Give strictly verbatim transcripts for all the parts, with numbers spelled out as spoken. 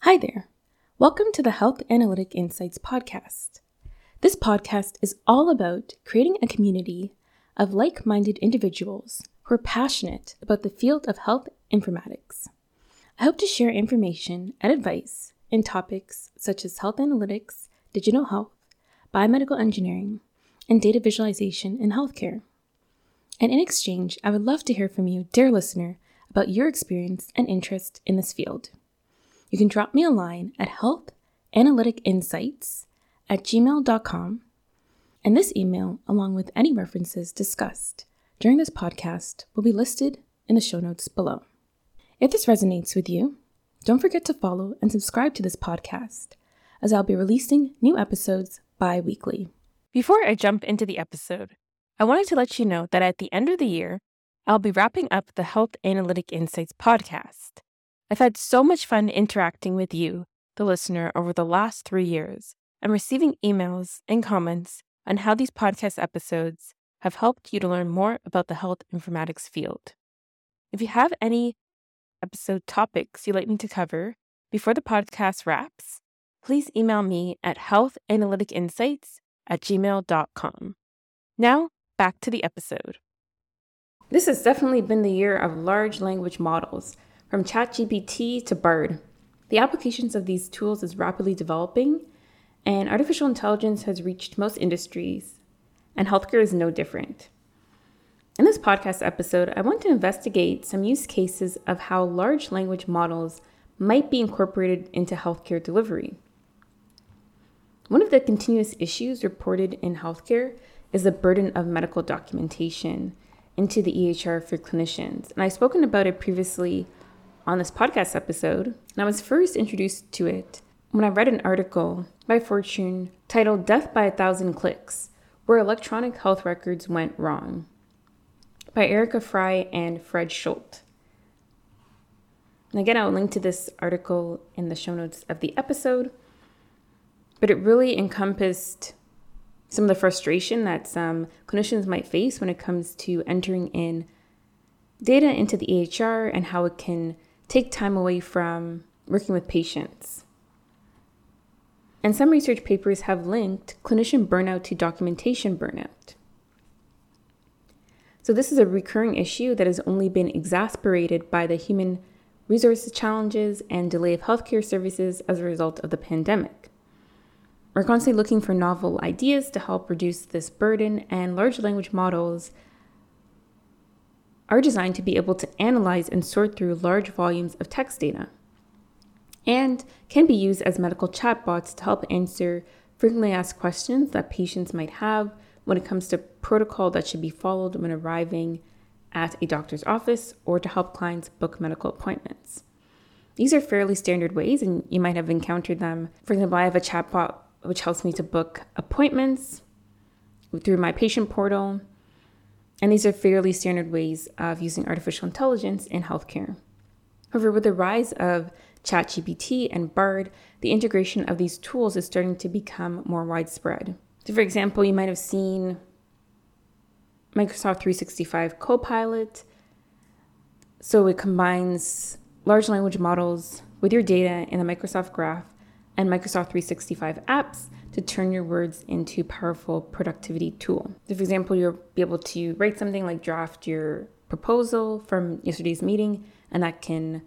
Hi there. Welcome to the Health Analytic Insights podcast. This podcast is all about creating a community of like-minded individuals who are passionate about the field of health informatics. I hope to share information and advice in topics such as health analytics, digital health, biomedical engineering, and data visualization in healthcare. And in exchange, I would love to hear from you, dear listener, about your experience and interest in this field. You can drop me a line at healthanalyticinsights at gmail dot com, and this email, along with any references discussed during this podcast, will be listed in the show notes below. If this resonates with you, don't forget to follow and subscribe to this podcast, as I'll be releasing new episodes bi-weekly. Before I jump into the episode, I wanted to let you know that at the end of the year, I'll be wrapping up the Health Analytic Insights podcast. I've had so much fun interacting with you, the listener, over the last three years and receiving emails and comments on how these podcast episodes have helped you to learn more about the health informatics field. If you have any episode topics you'd like me to cover before the podcast wraps, please email me at healthanalyticinsights at gmail dot com. Now, back to the episode. This has definitely been the year of large language models, from ChatGPT to Bard. The applications of these tools is rapidly developing, and artificial intelligence has reached most industries, and healthcare is no different. In this podcast episode, I want to investigate some use cases of how large language models might be incorporated into healthcare delivery. One of the continuous issues reported in healthcare is the burden of medical documentation into the E H R for clinicians, and I've spoken about it previously on this podcast episode, and I was first introduced to it when I read an article by Fortune titled Death by a Thousand Clicks, Where Electronic Health Records Went Wrong, by Erica Fry and Fred Schultz. And again, I'll link to this article in the show notes of the episode, but it really encompassed some of the frustration that some clinicians might face when it comes to entering in data into the E H R and how it can take time away from working with patients. And some research papers have linked clinician burnout to documentation burnout. So this is a recurring issue that has only been exacerbated by the human resources challenges and delay of healthcare services as a result of the pandemic. We're constantly looking for novel ideas to help reduce this burden, and large language models are designed to be able to analyze and sort through large volumes of text data, and can be used as medical chatbots to help answer frequently asked questions that patients might have when it comes to protocol that should be followed when arriving at a doctor's office, or to help clients book medical appointments. These are fairly standard ways, and you might have encountered them. For example, I have a chatbot which helps me to book appointments through my patient portal. And these are fairly standard ways of using artificial intelligence in healthcare. However, with the rise of ChatGPT and Bard, the integration of these tools is starting to become more widespread. So for example, you might have seen Microsoft three sixty-five Copilot. So it combines large language models with your data in the Microsoft Graph and Microsoft three sixty-five apps to turn your words into powerful productivity tool. So for example, you'll be able to write something like draft your proposal from yesterday's meeting, and that can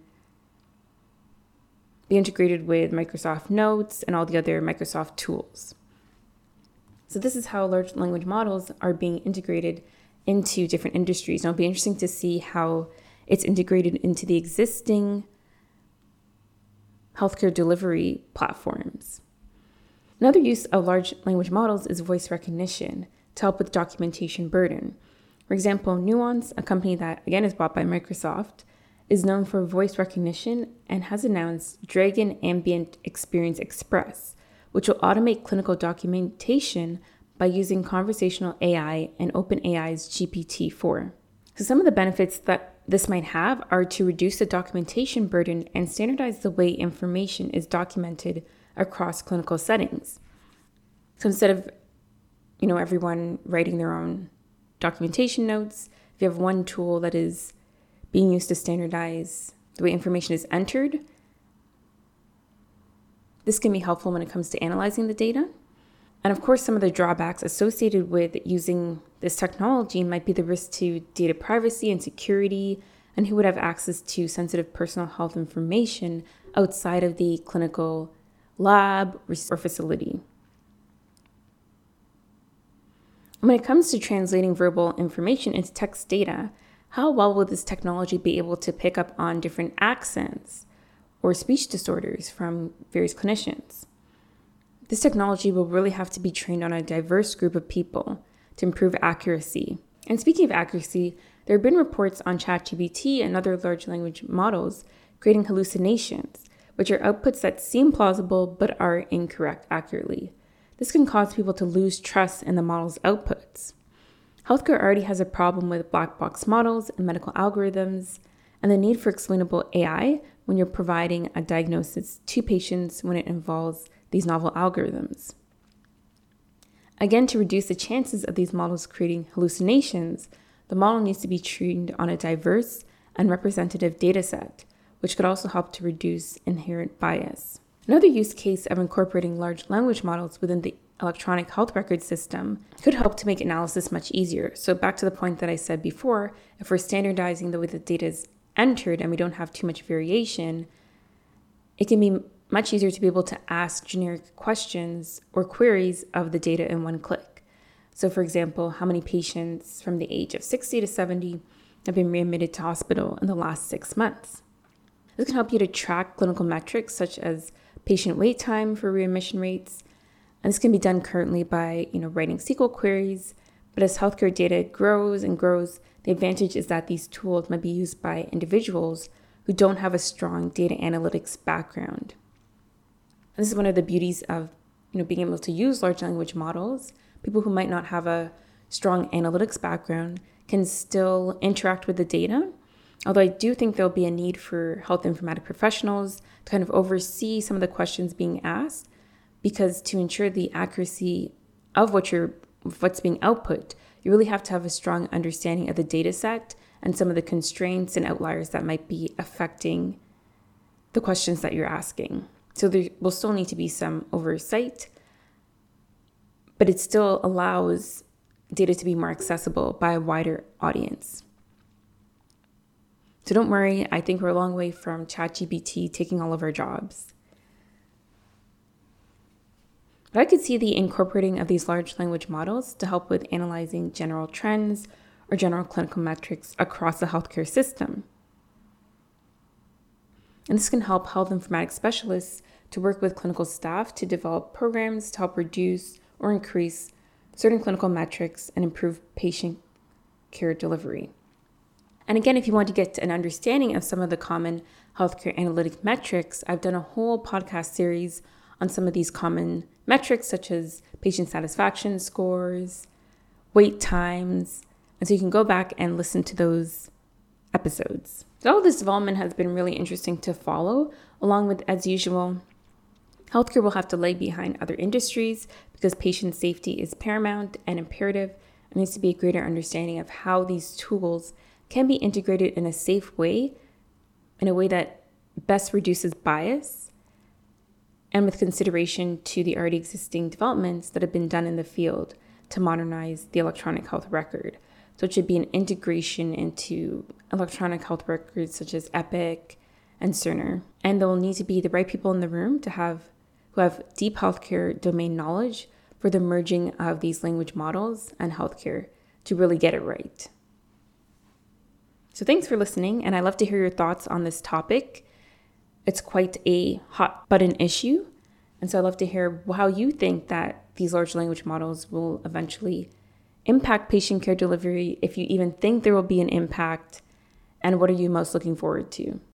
be integrated with Microsoft Notes and all the other Microsoft tools. So this is how large language models are being integrated into different industries. And it'll be interesting to see how it's integrated into the existing healthcare delivery platforms. Another use of large language models is voice recognition to help with documentation burden. For example, Nuance, a company that again is bought by Microsoft, is known for voice recognition and has announced Dragon Ambient Experience Express, which will automate clinical documentation by using conversational A I and OpenAI's G P T four. So some of the benefits that this might have are to reduce the documentation burden and standardize the way information is documented across clinical settings. So instead of, you know, everyone writing their own documentation notes, if you have one tool that is being used to standardize the way information is entered, This can be helpful when it comes to analyzing the data. And of course, some of the drawbacks associated with using this technology might be the risk to data privacy and security, and who would have access to sensitive personal health information outside of the clinical lab or facility. When it comes to translating verbal information into text data, how well will this technology be able to pick up on different accents or speech disorders from various clinicians? This technology will really have to be trained on a diverse group of people to improve accuracy. And speaking of accuracy, there have been reports on ChatGPT and other large language models creating hallucinations, which are outputs that seem plausible but are incorrect accurately. This can cause people to lose trust in the model's outputs. Healthcare already has a problem with black box models and medical algorithms, and the need for explainable A I when you're providing a diagnosis to patients when it involves these novel algorithms. Again, to reduce the chances of these models creating hallucinations, the model needs to be trained on a diverse and representative dataset, which could also help to reduce inherent bias. Another use case of incorporating large language models within the electronic health record system could help to make analysis much easier. So back to the point that I said before, if we're standardizing the way the data is entered and we don't have too much variation, it can be much easier to be able to ask generic questions or queries of the data in one click. So for example, how many patients from the age of sixty to seventy have been readmitted to hospital in the last six months? This can help you to track clinical metrics such as patient wait time for readmission rates. And this can be done currently by, you know, writing S Q L queries. But as healthcare data grows and grows, the advantage is that these tools might be used by individuals who don't have a strong data analytics background. And this is one of the beauties of, you know, being able to use large language models. People who might not have a strong analytics background can still interact with the data. Although I do think there'll be a need for health informatic professionals to kind of oversee some of the questions being asked, because to ensure the accuracy of what you're, what's being output, you really have to have a strong understanding of the data set and some of the constraints and outliers that might be affecting the questions that you're asking. So there will still need to be some oversight, but it still allows data to be more accessible by a wider audience. So don't worry, I think we're a long way from ChatGPT taking all of our jobs. But I could see the incorporating of these large language models to help with analyzing general trends or general clinical metrics across the healthcare system. And this can help health informatics specialists to work with clinical staff to develop programs to help reduce or increase certain clinical metrics and improve patient care delivery. And again, if you want to get an understanding of some of the common healthcare analytic metrics, I've done a whole podcast series on some of these common metrics, such as patient satisfaction scores, wait times. And so you can go back and listen to those episodes. So all of this development has been really interesting to follow, along with, as usual, healthcare will have to lag behind other industries because patient safety is paramount and imperative. There needs to be a greater understanding of how these tools can be integrated in a safe way, in a way that best reduces bias, and with consideration to the already existing developments that have been done in the field to modernize the electronic health record. So it should be an integration into electronic health records such as Epic and Cerner. And there will need to be the right people in the room to have who have deep healthcare domain knowledge for the merging of these language models and healthcare to really get it right. So thanks for listening, and I'd love to hear your thoughts on this topic. It's quite a hot button issue, and so I'd love to hear how you think that these large language models will eventually impact patient care delivery, if you even think there will be an impact, and what are you most looking forward to?